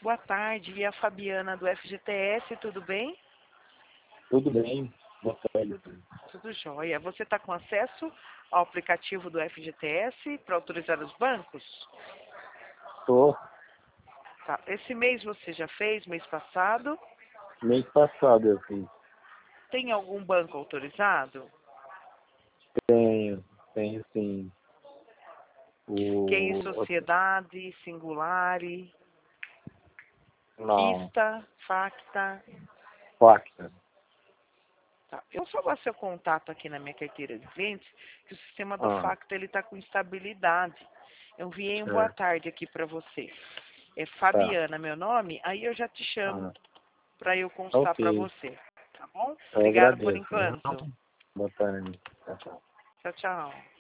boa tarde. E a Fabiana do FGTS, tudo bem? Tudo bem, boa tarde. Tudo jóia. Você está com acesso ao aplicativo do FGTS para autorizar os bancos? Tô. Tá. Esse mês você já fez, mês passado? Mês passado eu fiz. Tem algum banco autorizado? Tenho sim. Quem? Sociedade, Singulare, Não, Vista, Facta. Facta. Tá. Eu vou salvar seu contato aqui na minha carteira de clientes, que o sistema do Ah, Facta está com instabilidade. Eu enviei um boa certo. tarde aqui para você. É Tá. Fabiana, meu nome, aí eu já te chamo Ah, para eu constar para ok. você. Tá bom? Eu Obrigado por agradeço. enquanto. Boa tarde. Tchau, tchau. Tchau, tchau.